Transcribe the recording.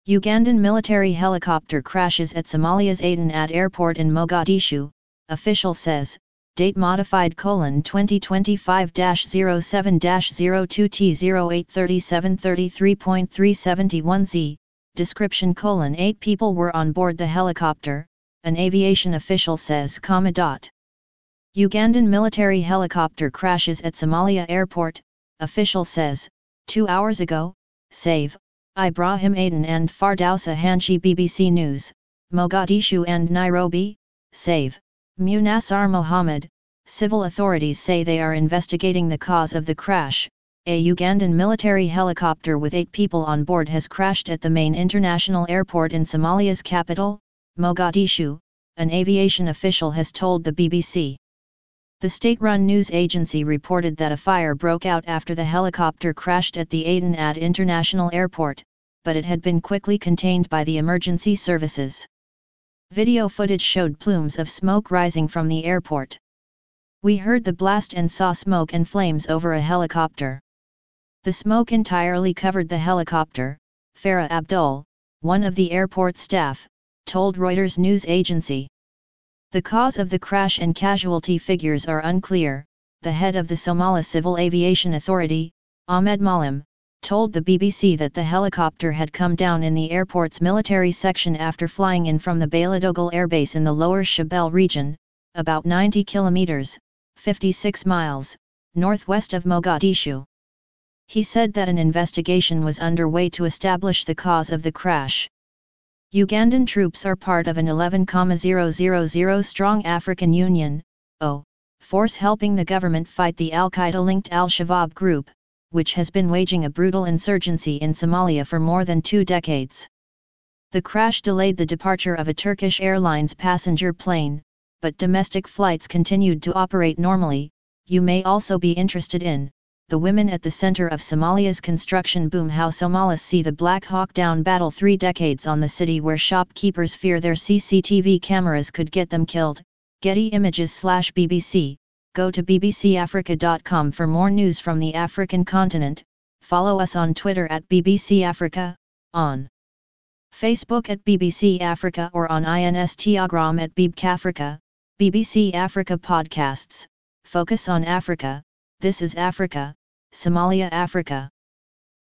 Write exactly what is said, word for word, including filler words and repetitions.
Ugandan military helicopter crashes at Somalia's Aden Ad airport in Mogadishu, official says, date modified colon twenty twenty-five dash zero seven dash zero two T zero eight thirty-seven thirty-three point three seventy-one Z, description colon eight people were on board the helicopter, an aviation official says, comma dot. Ugandan military helicopter crashes at Somalia airport, official says, two hours ago, save, Ibrahim Aden and Fardausa Hanshi B B C News, Mogadishu and Nairobi, save, Munassar Mohammed. Civil authorities say they are investigating the cause of the crash. A Ugandan military helicopter with eight people on board has crashed at the main international airport in Somalia's capital, Mogadishu, an aviation official has told the B B C. The state-run news agency reported that a fire broke out after the helicopter crashed at the Aden Ad International Airport, but it had been quickly contained by the emergency services. Video footage showed plumes of smoke rising from the airport. We heard the blast and saw smoke and flames over a helicopter. The smoke entirely covered the helicopter, Farah Abdul, one of the airport staff, told Reuters news agency. The cause of the crash and casualty figures are unclear, the head of the Somali Civil Aviation Authority, Ahmed Malim, told the B B C that the helicopter had come down in the airport's military section after flying in from the Bailadogle airbase in the lower Shabelle region, about ninety kilometers, fifty-six miles, northwest of Mogadishu. He said that an investigation was underway to establish the cause of the crash. Ugandan troops are part of an eleven thousand strong African Union (O) force helping the government fight the Al-Qaeda-linked Al-Shabaab group, which has been waging a brutal insurgency in Somalia for more than two decades. The crash delayed the departure of a Turkish Airlines passenger plane, but domestic flights continued to operate normally. You may also be interested in the women at the center of Somalia's construction boom, how Somalis see the Black Hawk Down battle three decades on the city where shopkeepers fear their C C T V cameras could get them killed. Getty Images slash B B C. Go to b b c africa dot com for more news from the African continent. Follow us on Twitter at B B C Africa, on Facebook at B B C Africa or on Instagram at B B C Africa. B B C Africa Podcasts, focus on Africa. This is Africa, Somalia, Africa.